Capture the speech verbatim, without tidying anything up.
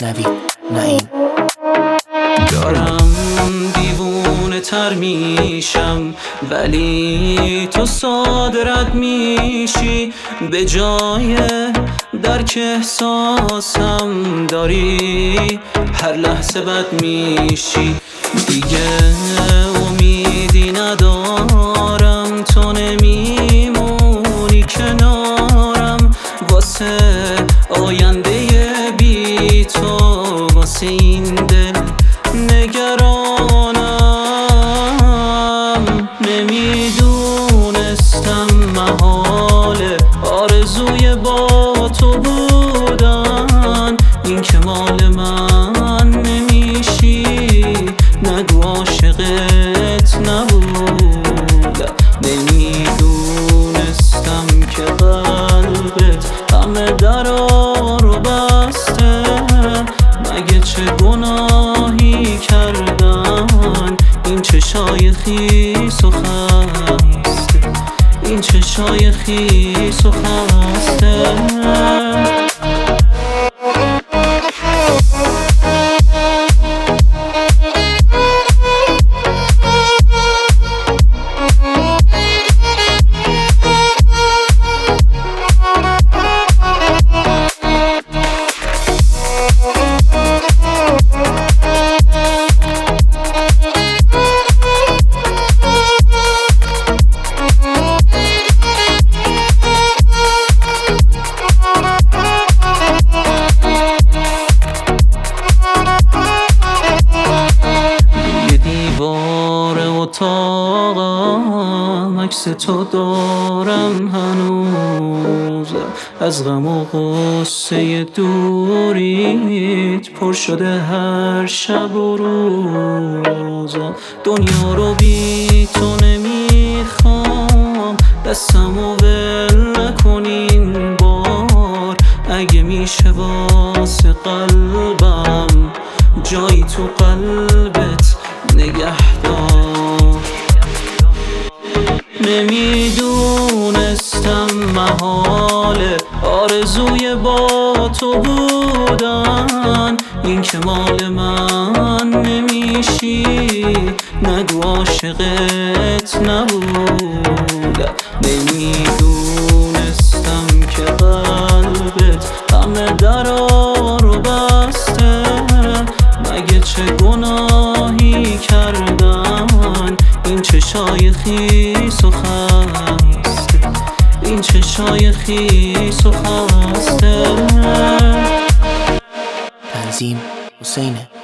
نوید نعیم. دارم دیوونه تر میشم ولی تو ساده رد میشی، به جای درک احساسم داری هر لحظه بد میشی. دیگه امیدی ندارم، تو نمیمونی کنارم، واسه آینده بی تو واسه این دل نگرانم. نمیدونستم محاله آرزوی با تو بودن، این که مال من نمیشی، نگو عاشقت نبودم. نمیدونستم که قلبت همه درا رو بسته، مگه چه گناهی کردن این چشای خیس و خسته، این چشای خیس و خسته. اتاقم عکس تو دارم هنوز، از غم و غصه دوریت پر شده هر شب و روز. دنیا رو بی تو نمیخوام، دستمو ول نکن این بار، اگه میشه واسه قلبم جایی تو قلبت نگهدار. نمیدونستم محاله آرزوی با تو بودن، این که مال من نمیشی، نگو عاشقت نبودم. نمیدونستم که قلبت همه درا رو بسته، مگه چه گناهی کردن این چشای خیس و خسته، این چشای خیس و خسته. تنظیم حسین